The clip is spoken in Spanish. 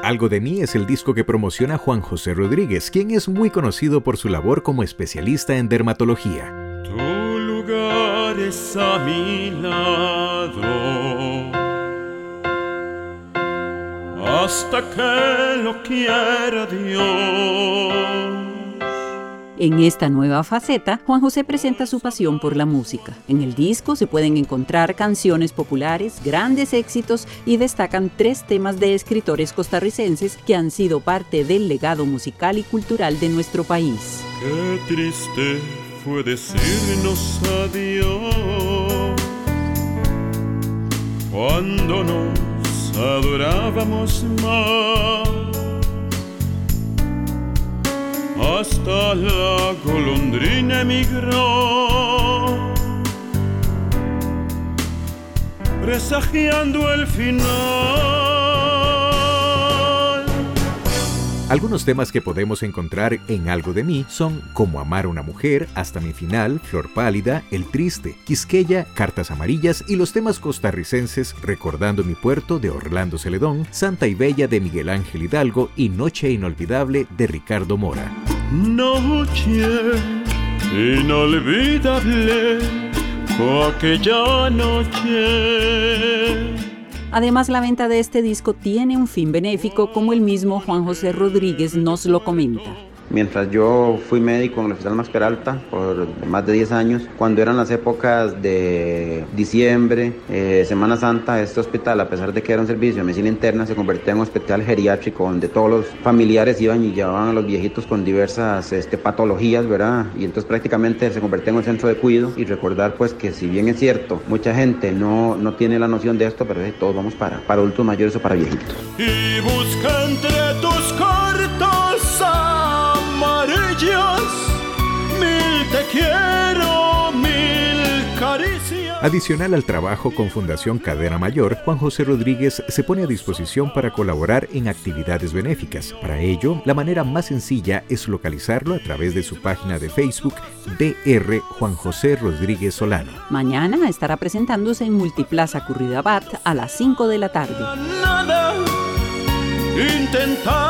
Algo de mí es el disco que promociona Juan José Rodríguez, quien es muy conocido por su labor como especialista en dermatología. Tu lugar es a mi lado, hasta que lo quiera Dios. En esta nueva faceta, Juan José presenta su pasión por la música. En el disco se pueden encontrar canciones populares, grandes éxitos y destacan 3 temas de escritores costarricenses que han sido parte del legado musical y cultural de nuestro país. Qué triste fue decirnos adiós cuando nos adorábamos más. Hasta la golondrina emigró, presagiando el final. Algunos temas que podemos encontrar en Algo de mí son Como amar a una mujer, Hasta mi final, Flor pálida, El triste, Quisqueya, Cartas amarillas y los temas costarricenses Recordando mi puerto de Orlando Celedón, Santa y Bella de Miguel Ángel Hidalgo y Noche inolvidable de Ricardo Mora. Noche inolvidable fue aquella noche. Además, la venta de este disco tiene un fin benéfico, como el mismo Juan José Rodríguez nos lo comenta. Mientras yo fui médico en el Hospital Max Peralta por más de 10 años, cuando eran las épocas de diciembre, Semana Santa, este hospital, a pesar de que era un servicio de medicina interna, se convertía en un hospital geriátrico donde todos los familiares iban y llevaban a los viejitos con diversas patologías, ¿verdad? Y entonces prácticamente se convertía en un centro de cuidado. Y recordar pues que si bien es cierto, mucha gente no tiene la noción de esto, pero todos vamos para adultos mayores o para viejitos. Y busca entre tus cortos amarillas, mil te quiero, mil caricias. Adicional al trabajo con Fundación Cadena Mayor, Juan José Rodríguez se pone a disposición para colaborar en actividades benéficas. Para ello, la manera más sencilla es localizarlo a través de su página de Facebook, Dr. Juan José Rodríguez Solano. Mañana estará presentándose en Multiplaza Curridabat a las 5 de la tarde. Nada, intentar